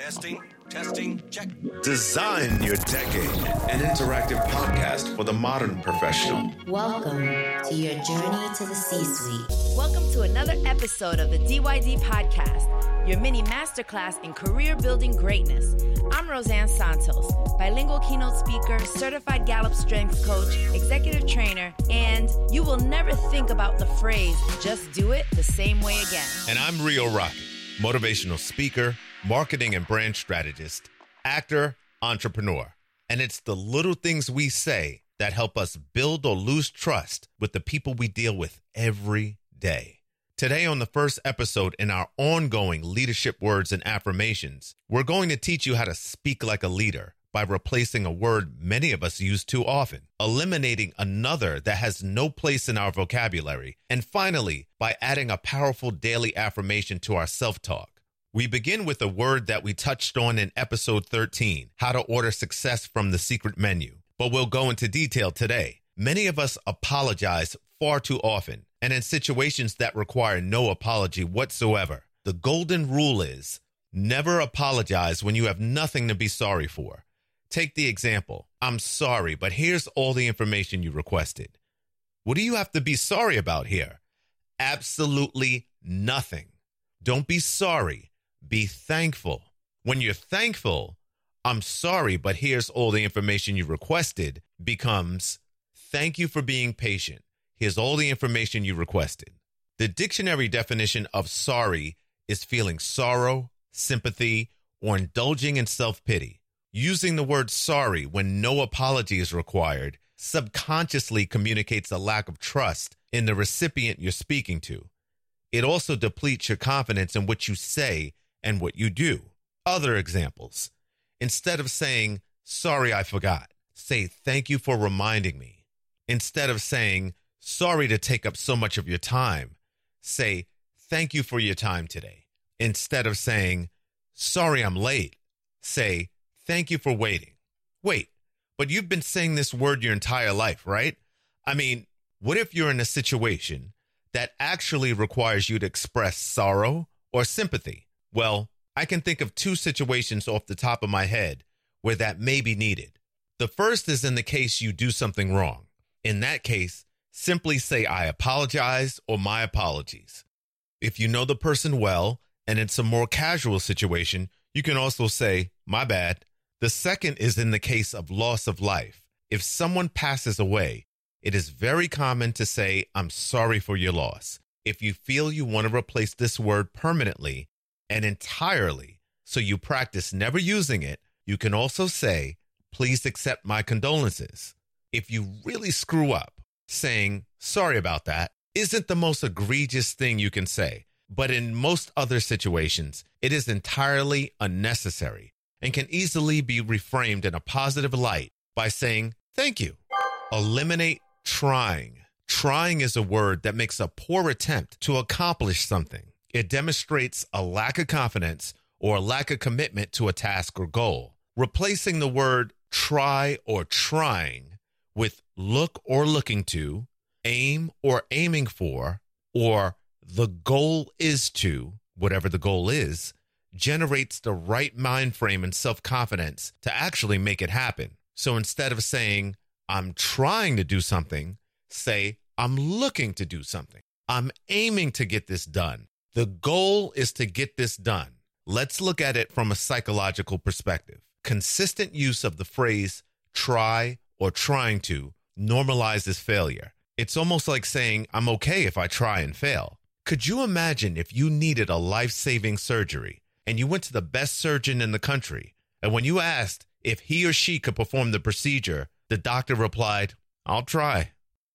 Testing, check. Design your decade. An interactive podcast for the modern professional. Welcome to your journey to the C-suite. Welcome to another episode of the DYD Podcast, your mini masterclass in career building greatness. I'm Roseanne Santos, bilingual keynote speaker, certified Gallup strength coach, executive trainer, and you will never think about the phrase, just do it the same way again. And I'm Rio Rocky, motivational speaker, marketing and brand strategist, actor, entrepreneur. And it's the little things we say that help us build or lose trust with the people we deal with every day. Today on the first episode in our ongoing leadership words and affirmations, we're going to teach you how to speak like a leader by replacing a word many of us use too often, eliminating another that has no place in our vocabulary, and finally, by adding a powerful daily affirmation to our self-talk. We begin with a word that we touched on in episode 13, how to order success from the secret menu. But we'll go into detail today. Many of us apologize far too often, and in situations that require no apology whatsoever. The golden rule is never apologize when you have nothing to be sorry for. Take the example. I'm sorry, but here's all the information you requested. What do you have to be sorry about here? Absolutely nothing. Don't be sorry. Be thankful. When you're thankful, I'm sorry, but here's all the information you requested becomes, thank you for being patient. Here's all the information you requested. The dictionary definition of sorry is feeling sorrow, sympathy, or indulging in self-pity. Using the word sorry when no apology is required subconsciously communicates a lack of trust in the recipient you're speaking to. It also depletes your confidence in what you say and what you do. Other examples. Instead of saying, sorry, I forgot, say, thank you for reminding me. Instead of saying, sorry to take up so much of your time, say, thank you for your time today. Instead of saying, sorry, I'm late, say, thank you for waiting. Wait, but you've been saying this word your entire life, right? I mean, what if you're in a situation that actually requires you to express sorrow or sympathy? Well, I can think of two situations off the top of my head where that may be needed. The first is in the case you do something wrong. In that case, simply say, I apologize or my apologies. If you know the person well and it's a more casual situation, you can also say, my bad. The second is in the case of loss of life. If someone passes away, it is very common to say, I'm sorry for your loss. If you feel you want to replace this word permanently and entirely, so you practice never using it, you can also say, please accept my condolences. If you really screw up, saying, sorry about that, isn't the most egregious thing you can say, but in most other situations, it is entirely unnecessary and can easily be reframed in a positive light by saying, thank you. Eliminate trying. Trying is a word that makes a poor attempt to accomplish something. It demonstrates a lack of confidence or a lack of commitment to a task or goal. Replacing the word try or trying with look or looking to, aim or aiming for, or the goal is to, whatever the goal is, generates the right mind frame and self-confidence to actually make it happen. So instead of saying, I'm trying to do something, say, I'm looking to do something. I'm aiming to get this done. The goal is to get this done. Let's look at it from a psychological perspective. Consistent use of the phrase try or trying to normalizes failure. It's almost like saying, I'm okay if I try and fail. Could you imagine if you needed a life-saving surgery and you went to the best surgeon in the country, and when you asked if he or she could perform the procedure, the doctor replied, I'll try.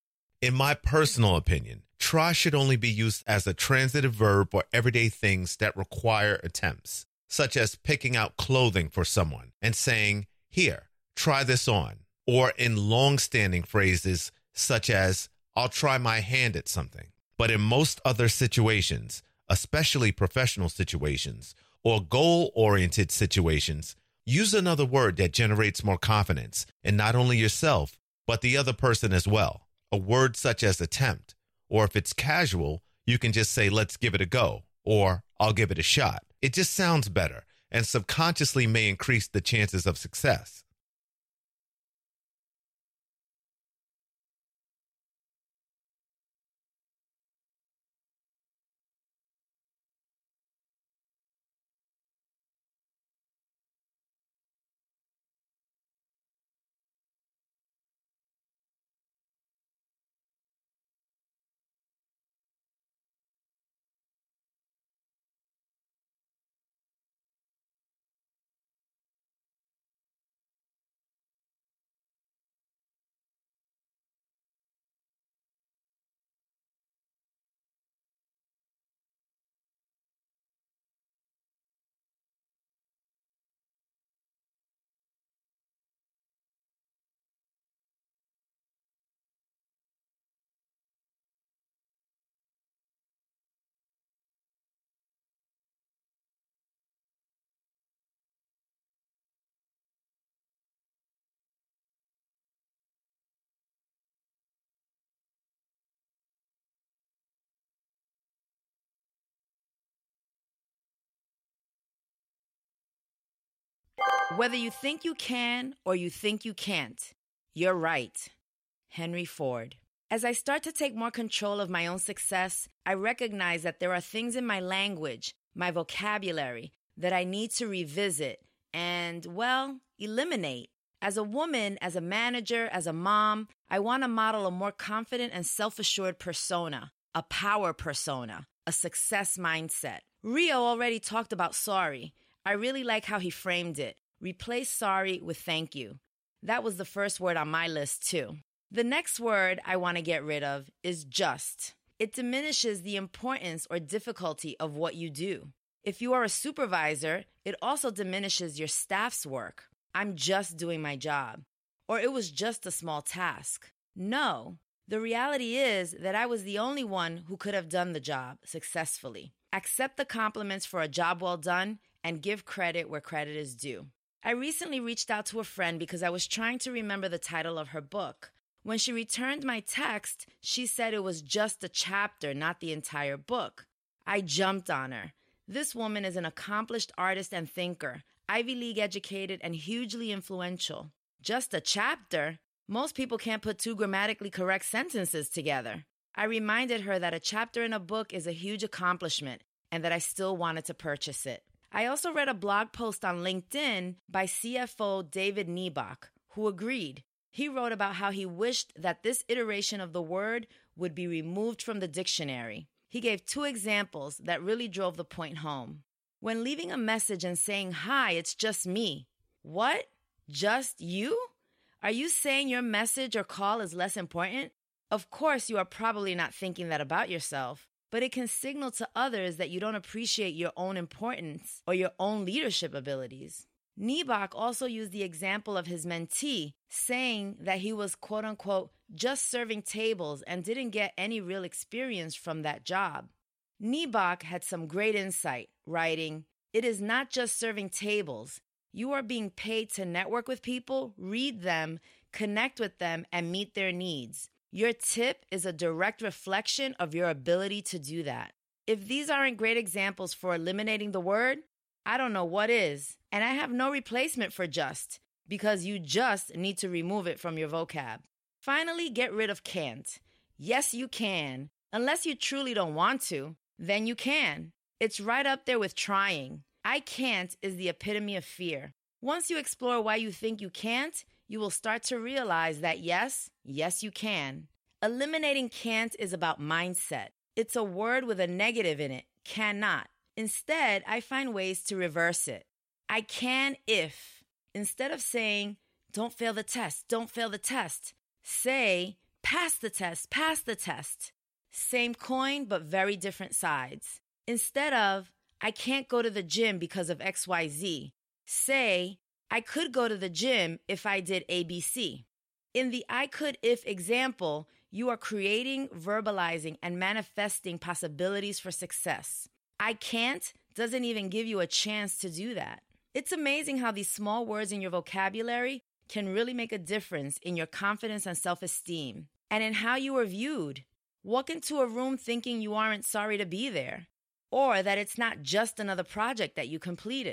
In my personal opinion, try should only be used as a transitive verb for everyday things that require attempts, such as picking out clothing for someone and saying, here, try this on, or in long-standing phrases such as, I'll try my hand at something. But in most other situations, especially professional situations or goal-oriented situations, use another word that generates more confidence in not only yourself, but the other person as well. A word such as attempt, or if it's casual, you can just say, let's give it a go, or I'll give it a shot. It just sounds better and subconsciously may increase the chances of success. Whether you think you can or you think you can't, you're right. Henry Ford. As I start to take more control of my own success, I recognize that there are things in my language, my vocabulary, that I need to revisit and, well, eliminate. As a woman, as a manager, as a mom, I want to model a more confident and self-assured persona, a power persona, a success mindset. Rio already talked about sorry. I really like how he framed it. Replace sorry with thank you. That was the first word on my list, too. The next word I want to get rid of is just. It diminishes the importance or difficulty of what you do. If you are a supervisor, it also diminishes your staff's work. I'm just doing my job. Or it was just a small task. No, the reality is that I was the only one who could have done the job successfully. Accept the compliments for a job well done and give credit where credit is due. I recently reached out to a friend because I was trying to remember the title of her book. When she returned my text, she said it was just a chapter, not the entire book. I jumped on her. This woman is an accomplished artist and thinker, Ivy League educated and hugely influential. Just a chapter? Most people can't put two grammatically correct sentences together. I reminded her that a chapter in a book is a huge accomplishment and that I still wanted to purchase it. I also read a blog post on LinkedIn by CFO David Niebach, who agreed. He wrote about how he wished that this iteration of the word would be removed from the dictionary. He gave 2 examples that really drove the point home. When leaving a message and saying, "Hi, it's just me." What? Just you? Are you saying your message or call is less important? Of course, you are probably not thinking that about yourself, but it can signal to others that you don't appreciate your own importance or your own leadership abilities. Niebach also used the example of his mentee, saying that he was, quote-unquote, just serving tables and didn't get any real experience from that job. Niebach had some great insight, writing, "It is not just serving tables. You are being paid to network with people, read them, connect with them, and meet their needs. Your tip is a direct reflection of your ability to do that." If these aren't great examples for eliminating the word, I don't know what is. And I have no replacement for just, because you just need to remove it from your vocab. Finally, get rid of can't. Yes, you can. Unless you truly don't want to, then you can. It's right up there with trying. I can't is the epitome of fear. Once you explore why you think you can't, you will start to realize that yes, you can. Eliminating can't is about mindset. It's a word with a negative in it, cannot. Instead, I find ways to reverse it. I can if. Instead of saying, "Don't fail the test, don't fail the test," say, "Pass the test, pass the test." Same coin, but very different sides. Instead of, "I can't go to the gym because of XYZ," say, "I could go to the gym if I did ABC." In the I could if example, you are creating, verbalizing, and manifesting possibilities for success. I can't doesn't even give you a chance to do that. It's amazing how these small words in your vocabulary can really make a difference in your confidence and self-esteem, and in how you are viewed. Walk into a room thinking you aren't sorry to be there, or that it's not just another project that you completed.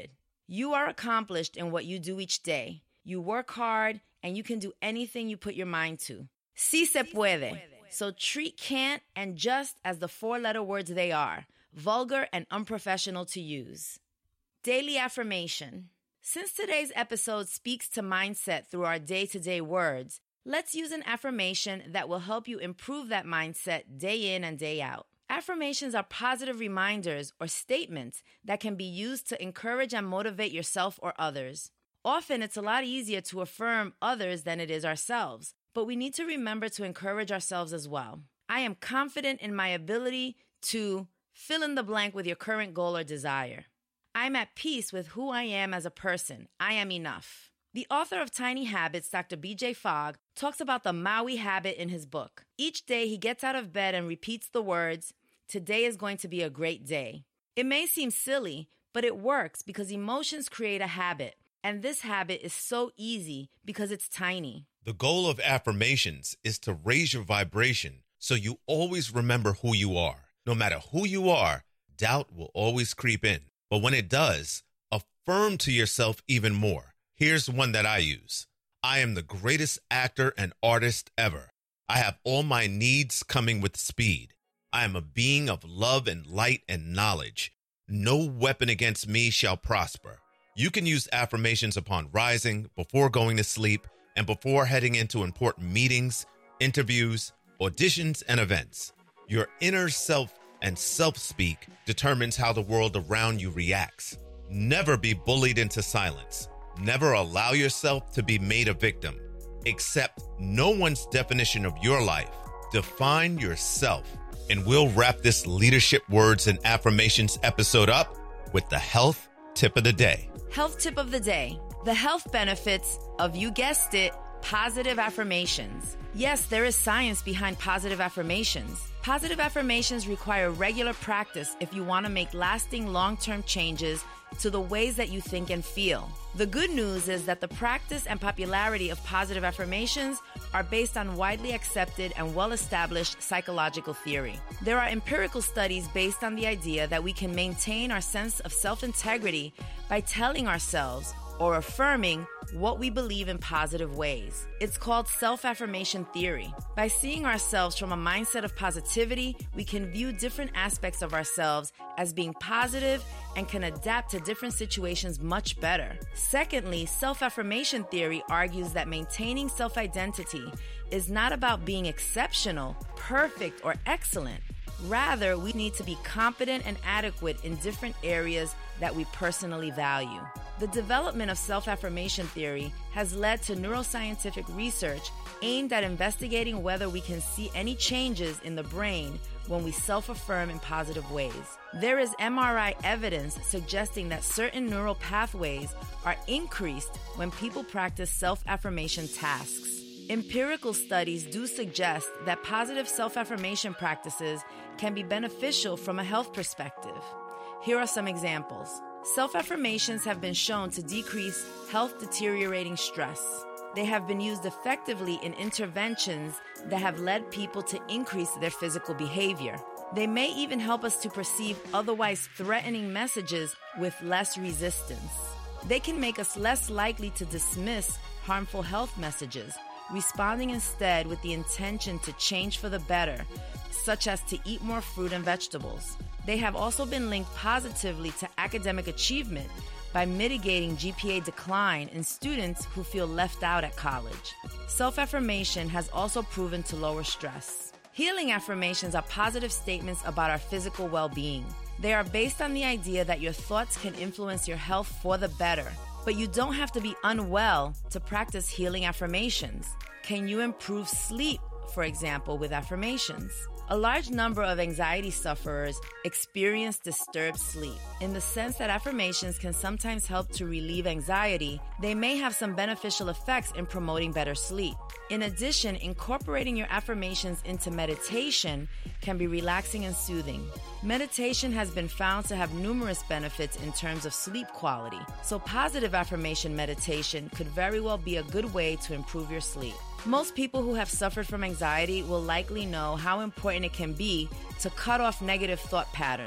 You are accomplished in what you do each day. You work hard, and you can do anything you put your mind to. Sí se puede. So treat can't and just as the four-letter words they are, vulgar and unprofessional to use. Daily affirmation. Since today's episode speaks to mindset through our day-to-day words, let's use an affirmation that will help you improve that mindset day in and day out. Affirmations are positive reminders or statements that can be used to encourage and motivate yourself or others. Often, it's a lot easier to affirm others than it is ourselves, but we need to remember to encourage ourselves as well. I am confident in my ability to fill in the blank with your current goal or desire. I'm at peace with who I am as a person. I am enough. The author of Tiny Habits, Dr. B.J. Fogg, talks about the Maui habit in his book. Each day, he gets out of bed and repeats the words, "Today is going to be a great day." It may seem silly, but it works because emotions create a habit, and this habit is so easy because it's tiny. The goal of affirmations is to raise your vibration so you always remember who you are. No matter who you are, doubt will always creep in. But when it does, affirm to yourself even more. Here's one that I use. I am the greatest actor and artist ever. I have all my needs coming with speed. I am a being of love and light and knowledge. No weapon against me shall prosper. You can use affirmations upon rising, before going to sleep, and before heading into important meetings, interviews, auditions, and events. Your inner self and self-speak determines how the world around you reacts. Never be bullied into silence. Never allow yourself to be made a victim. Accept no one's definition of your life. Define yourself. And we'll wrap this Leadership Words and Affirmations episode up with the health tip of the day. Health tip of the day. The health benefits of, you guessed it, positive affirmations. Yes, there is science behind positive affirmations. Positive affirmations require regular practice if you want to make lasting long-term changes to the ways that you think and feel. The good news is that the practice and popularity of positive affirmations are based on widely accepted and well-established psychological theory. There are empirical studies based on the idea that we can maintain our sense of self-integrity by telling ourselves or affirming what we believe in positive ways. It's called self-affirmation theory. By seeing ourselves from a mindset of positivity, we can view different aspects of ourselves as being positive and can adapt to different situations much better. Secondly, self-affirmation theory argues that maintaining self-identity is not about being exceptional, perfect, or excellent. Rather, we need to be competent and adequate in different areas that we personally value. The development of self-affirmation theory has led to neuroscientific research aimed at investigating whether we can see any changes in the brain when we self-affirm in positive ways. There is MRI evidence suggesting that certain neural pathways are increased when people practice self-affirmation tasks. Empirical studies do suggest that positive self-affirmation practices can be beneficial from a health perspective. Here are some examples. Self-affirmations have been shown to decrease health-deteriorating stress. They have been used effectively in interventions that have led people to increase their physical behavior. They may even help us to perceive otherwise threatening messages with less resistance. They can make us less likely to dismiss harmful health messages, responding instead with the intention to change for the better, such as to eat more fruit and vegetables. They have also been linked positively to academic achievement by mitigating GPA decline in students who feel left out at college. Self-affirmation has also proven to lower stress. Healing affirmations are positive statements about our physical well-being. They are based on the idea that your thoughts can influence your health for the better. But you don't have to be unwell to practice healing affirmations. Can you improve sleep, for example, with affirmations? A large number of anxiety sufferers experience disturbed sleep. In the sense that affirmations can sometimes help to relieve anxiety, they may have some beneficial effects in promoting better sleep. In addition, incorporating your affirmations into meditation can be relaxing and soothing. Meditation has been found to have numerous benefits in terms of sleep quality, so positive affirmation meditation could very well be a good way to improve your sleep. Most people who have suffered from anxiety will likely know how important it can be to cut off negative thought patterns,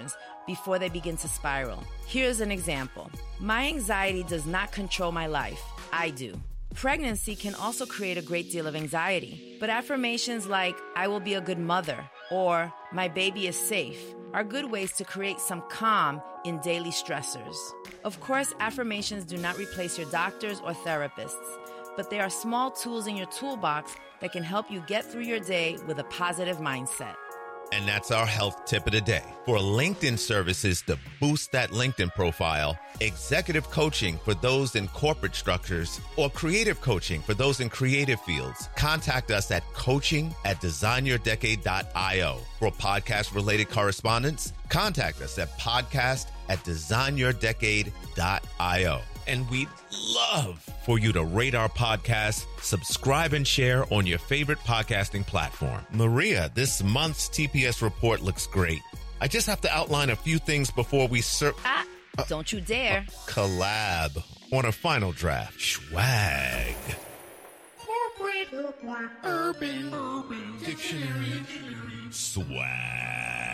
before they begin to spiral. Here's an example. My anxiety does not control my life. I do. Pregnancy can also create a great deal of anxiety, but affirmations like, I will be a good mother, or my baby is safe, are good ways to create some calm in daily stressors. Of course, affirmations do not replace your doctors or therapists, but they are small tools in your toolbox that can help you get through your day with a positive mindset. And that's our health tip of the day. For LinkedIn services to boost that LinkedIn profile, executive coaching for those in corporate structures, or creative coaching for those in creative fields, contact us at coaching@designyourdecade.io. For podcast-related correspondence, contact us at podcast@designyourdecade.io. And we'd love for you to rate our podcast, subscribe, and share on your favorite podcasting platform. Maria, this month's TPS report looks great. I just have to outline a few things before we Don't you dare. Collab on a final draft. Swag. Corporate Urban Dictionary. Swag.